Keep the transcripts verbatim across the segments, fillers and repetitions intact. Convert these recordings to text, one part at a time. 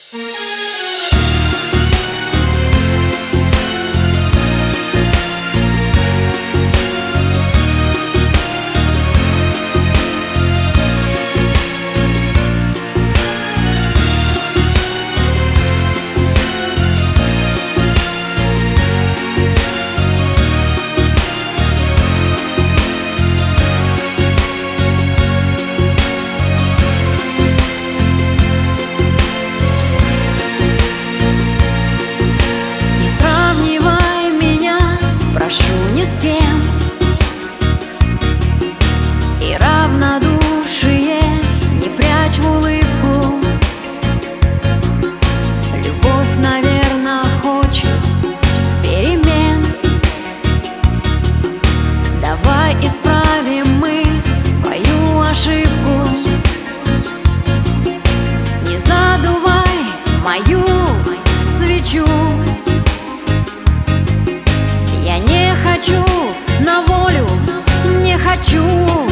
Я не хочу на волю, не хочу.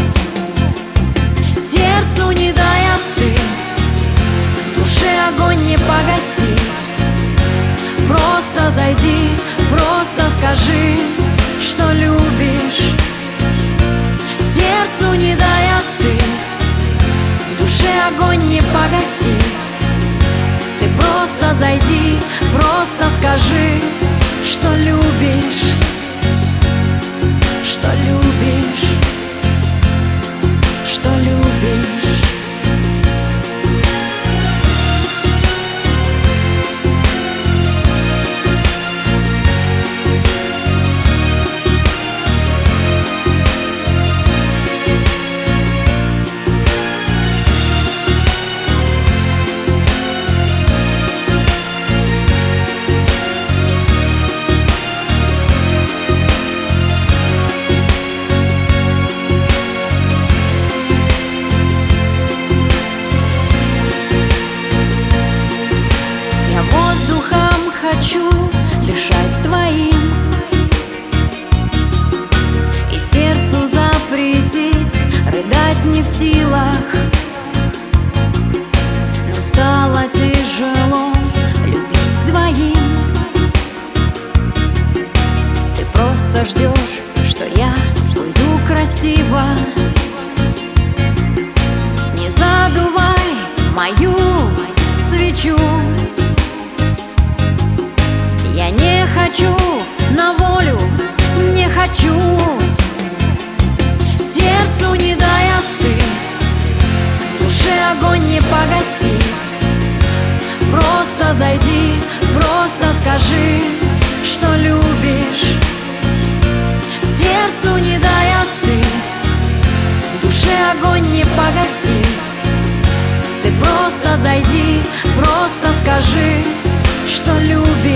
Сердцу не дай остыть, в душе огонь не погасить. Просто зайди, просто скажи, что любишь. Сердцу не дай остыть, в душе огонь не погасить. Ты просто зайди, просто скажи, что любишь, что любишь, что любишь. Хочу дышать твоим и сердцу запретить рыдать не в силах. Но стало тяжело любить двоим. Ты просто ждешь, что я уйду красиво. Не задувай мою свечу. Я не хочу на волю, не хочу. Сердцу не дай остыть, в душе огонь не погасить. Просто зайди, просто скажи, что любишь. Сердцу не дай остыть, в душе огонь не погасить. Ты просто зайди, просто скажи, что любишь.